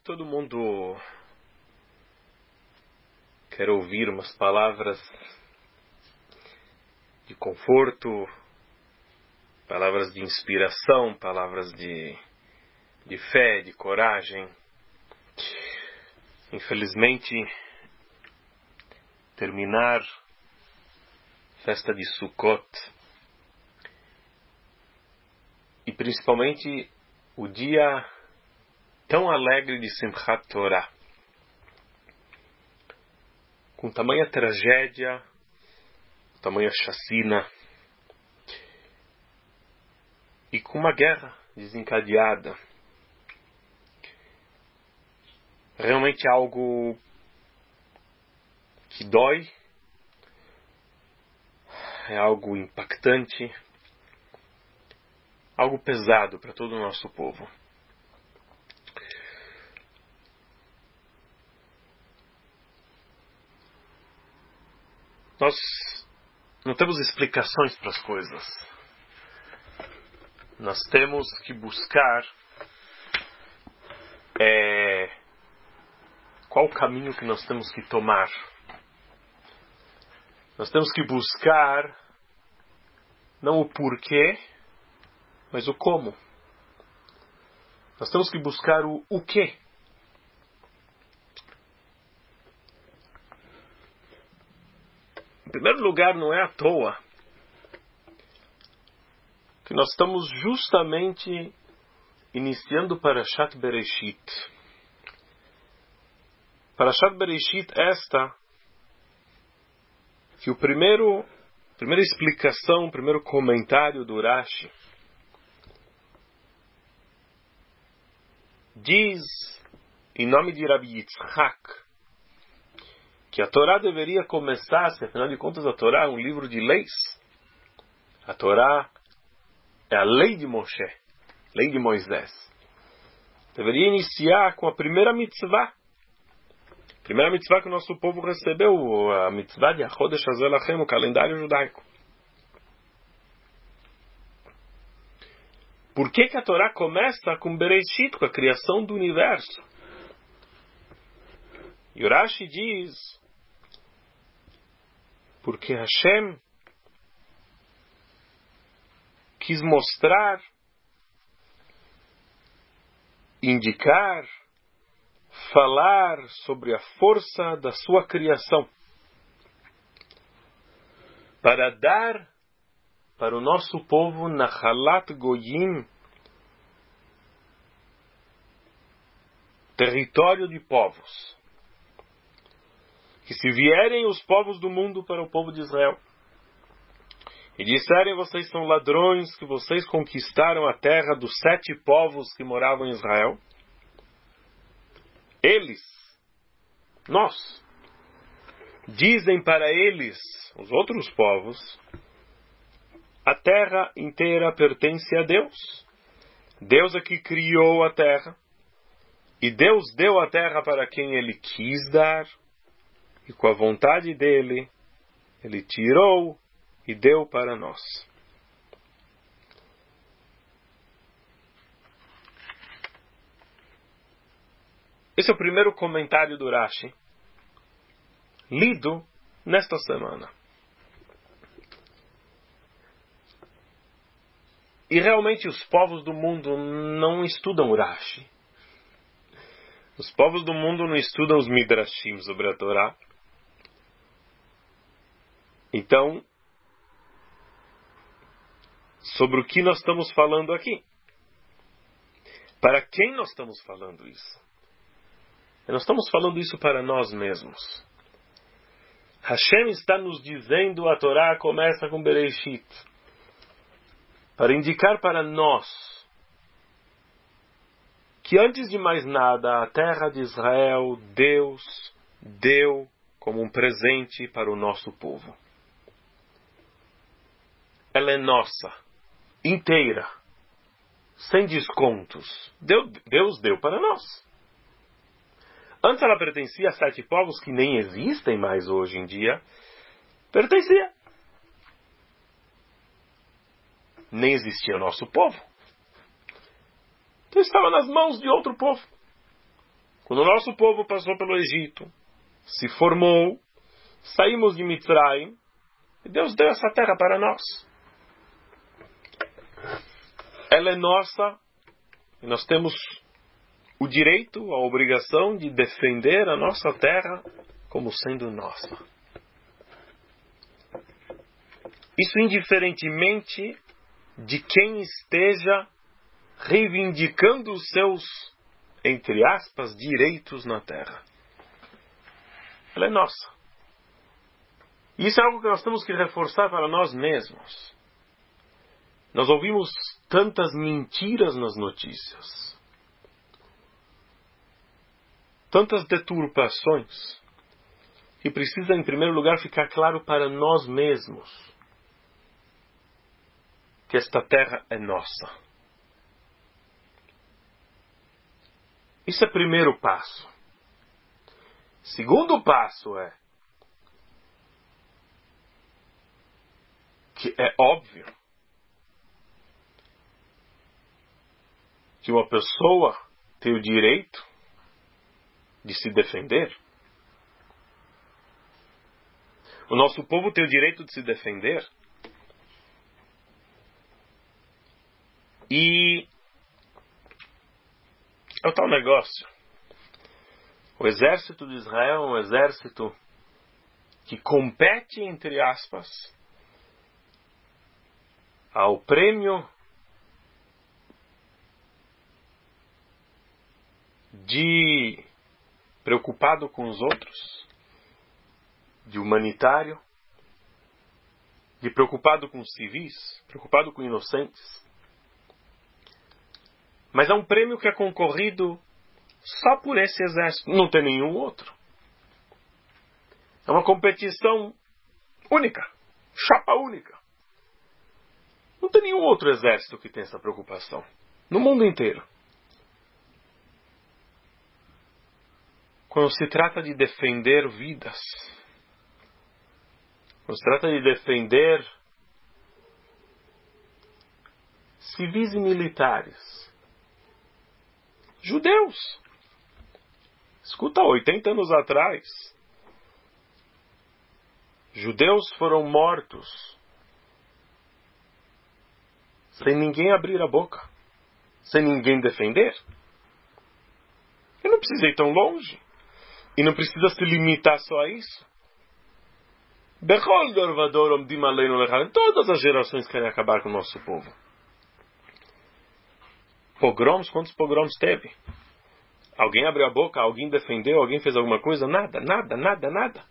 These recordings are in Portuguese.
Todo mundo quer ouvir umas palavras de conforto, palavras de inspiração, palavras de fé, de coragem. Infelizmente, terminar festa de Sukkot e principalmente o dia tão alegre de Simchat Torah, com tamanha tragédia, tamanha chacina e com uma guerra desencadeada. Realmente é algo que dói, é algo impactante, algo pesado para todo o nosso povo. Nós não temos explicações para as coisas. Nós temos que buscar qual o caminho que nós temos que tomar. Nós temos que buscar não o porquê, mas o como. Nós temos que buscar o quê. Em primeiro lugar, não é à toa que nós estamos justamente iniciando Parashat Bereshit. Parashat Bereshit esta que primeira explicação, o primeiro comentário do Rashi diz, em nome de Rabi Yitzhak, que a Torá deveria começar, se afinal de contas a Torá é um livro de leis. A Torá é a lei de Moshe, lei de Moisés. Deveria iniciar com a primeira mitzvah. A primeira mitzvah que o nosso povo recebeu, a mitzvah de Chodesh Hazeh Lachem, o calendário judaico. Por que a Torá começa com Bereshit, com a criação do universo? E o Rashi diz, porque Hashem quis mostrar, indicar, falar sobre a força da sua criação, para dar para o nosso povo Nachalat Goyim, território de povos. Que se vierem os povos do mundo para o povo de Israel e disserem vocês são ladrões, que vocês conquistaram a terra dos 7 povos que moravam em Israel, eles, nós, dizem para eles, os outros povos, a terra inteira pertence a Deus. Deus é que criou a terra e Deus deu a terra para quem Ele quis dar. E com a vontade dele, ele tirou e deu para nós. Esse é o primeiro comentário do Rashi, lido nesta semana. E realmente os povos do mundo não estudam o Rashi. Os povos do mundo não estudam os Midrashim sobre a Torá. Então, sobre o que nós estamos falando aqui? Para quem nós estamos falando isso? Nós estamos falando isso para nós mesmos. Hashem está nos dizendo, a Torá começa com Bereshit, para indicar para nós que antes de mais nada, a terra de Israel, Deus deu como um presente para o nosso povo. Ela é nossa, inteira, sem descontos. Deus deu para nós. Antes ela pertencia a 7 povos que nem existem mais hoje em dia. Pertencia. Nem existia o nosso povo. Então estava nas mãos de outro povo. Quando o nosso povo passou pelo Egito, se formou, saímos de Mitzrayim, e Deus deu essa terra para nós. Ela é nossa, e nós temos o direito, a obrigação de defender a nossa terra como sendo nossa. Isso indiferentemente de quem esteja reivindicando os seus, entre aspas, direitos na terra. Ela é nossa. E isso é algo que nós temos que reforçar para nós mesmos. Nós ouvimos tantas mentiras nas notícias, tantas deturpações, que precisa, em primeiro lugar, ficar claro para nós mesmos que esta terra é nossa. Isso é o primeiro passo. Segundo passo é que é óbvio que uma pessoa tem o direito de se defender. O nosso povo tem o direito de se defender. E é o tal negócio. O exército de Israel é um exército que compete, entre aspas, ao prêmio de preocupado com os outros, de humanitário, de preocupado com civis, preocupado com inocentes. Mas é um prêmio que é concorrido só por esse exército, não tem nenhum outro. É uma competição única, chapa única. Não tem nenhum outro exército que tenha essa preocupação, no mundo inteiro. Quando se trata de defender vidas, quando se trata de defender civis e militares, judeus. Escuta, 80 anos atrás, judeus foram mortos sem ninguém abrir a boca, sem ninguém defender. Eu não precisei ir tão longe. E não precisa se limitar só a isso. Todas as gerações querem acabar com o nosso povo. Pogroms, quantos pogroms teve? Alguém abriu a boca? Alguém defendeu? Alguém fez alguma coisa? Nada, nada, nada, nada.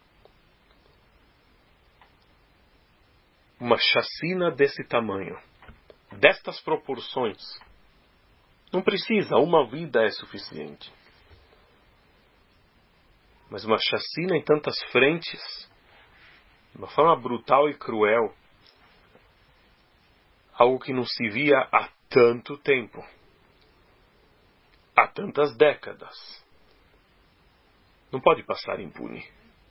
Uma chacina desse tamanho, destas proporções, não precisa, uma vida é suficiente. Mas uma chacina em tantas frentes, de uma forma brutal e cruel, algo que não se via há tanto tempo, há tantas décadas, não pode passar impune.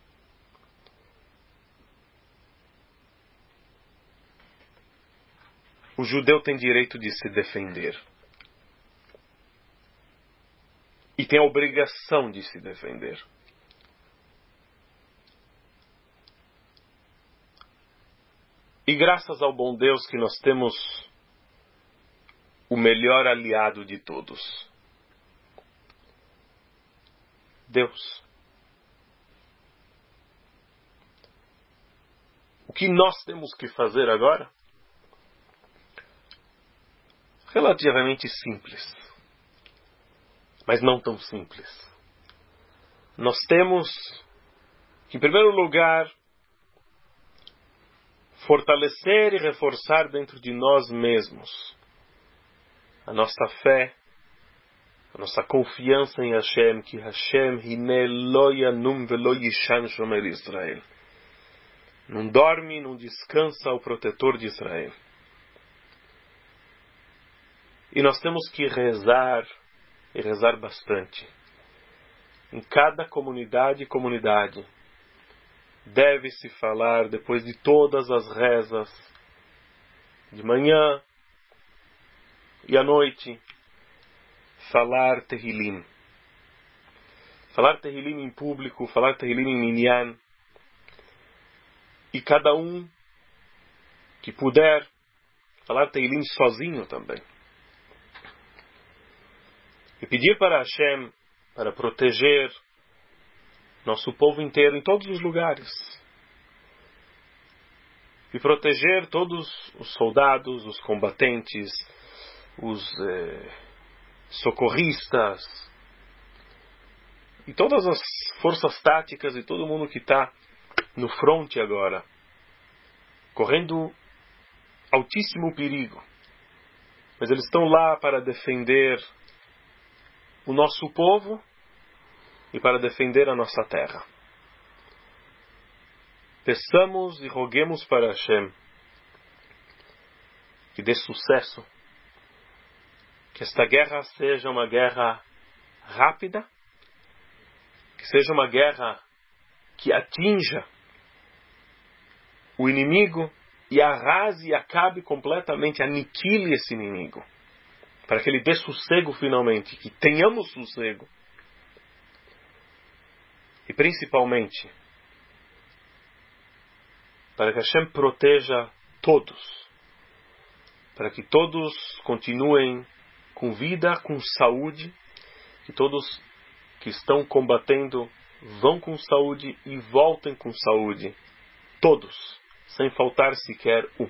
O judeu tem direito de se defender. E tem a obrigação de se defender. E graças ao bom Deus que nós temos o melhor aliado de todos. Deus. O que nós temos que fazer agora? Relativamente simples. Mas não tão simples. Nós temos que, em primeiro lugar, fortalecer e reforçar dentro de nós mesmos a nossa fé, a nossa confiança em Hashem, que Hashem hine lo yanum velo yishan shomer Israel. Não dorme, não descansa o protetor de Israel. E nós temos que rezar, e rezar bastante. Em cada comunidade, deve-se falar, depois de todas as rezas, de manhã e à noite, falar Tehillim. falar Tehillim em público, falar Tehillim em Minyan, e cada um que puder falar Tehillim sozinho também. E pedir para Hashem para proteger nosso povo inteiro em todos os lugares. E proteger todos os soldados, os combatentes, os socorristas, e todas as forças táticas e todo mundo que está no fronte agora, correndo altíssimo perigo. Mas eles estão lá para defender o nosso povo e para defender a nossa terra. Peçamos e roguemos para Hashem que dê sucesso, que esta guerra seja uma guerra rápida, que seja uma guerra que atinja o inimigo e arrase e acabe completamente, aniquile esse inimigo, para que ele dê sossego finalmente, que tenhamos sossego. E principalmente, para que Hashem proteja todos, para que todos continuem com vida, com saúde, que todos que estão combatendo vão com saúde e voltem com saúde, todos, sem faltar sequer um.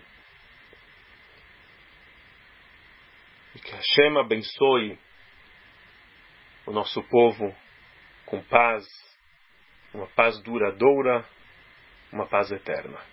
E que Hashem abençoe o nosso povo com paz, uma paz duradoura, uma paz eterna.